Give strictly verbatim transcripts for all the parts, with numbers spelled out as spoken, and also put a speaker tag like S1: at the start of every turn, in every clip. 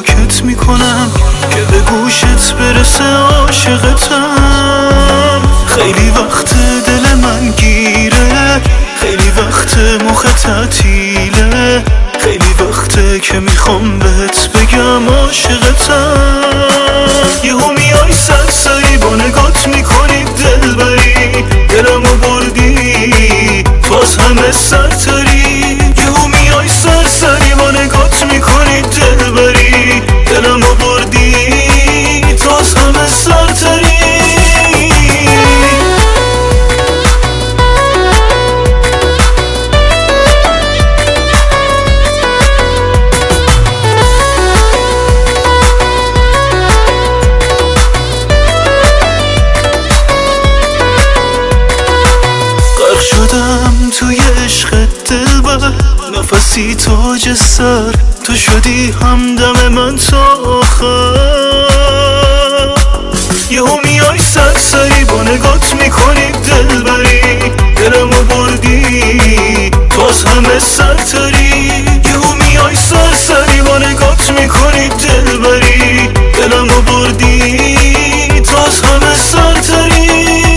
S1: ساکت میکنم که به گوشت برسه عاشقتم. خیلی وقت دل من گیره، خیلی وقت مخ تعطیله، خیلی وقته که میخوام بهت بگم عاشقتم. یهو میای سرسری با نگات میکنی دلبری، دلمو بردی باز همه سرتری. یهو میای سرسری با نگات میکنی دلبری، دلمو بردی باز همه سرتری. شدم توی عشق دلبر، نفسی تاج سر، تو شدی همدم من تا آخر. یهو میای سرسری با نگات میکنی دلبری، دلمو بردی باز همه سرتری. یهو میای سرسری با نگات میکنی دلبری، دلمو بردی باز همه سرتری.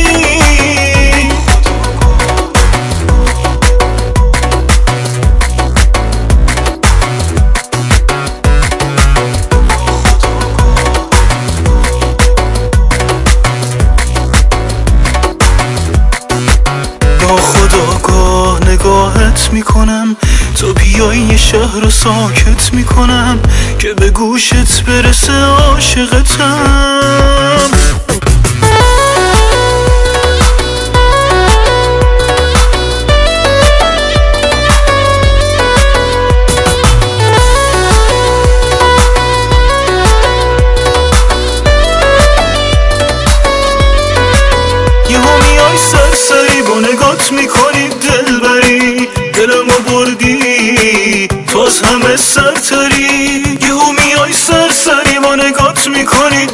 S1: خداگاه نگاهت میکنم، تو بیای یه شهر رو ساکت میکنم که به گوشت برسه عاشقتم. سری با نگات میکنی دلبری، دلمو بردی باز همه سرتری. یهو میای سرسری با نگات میکنی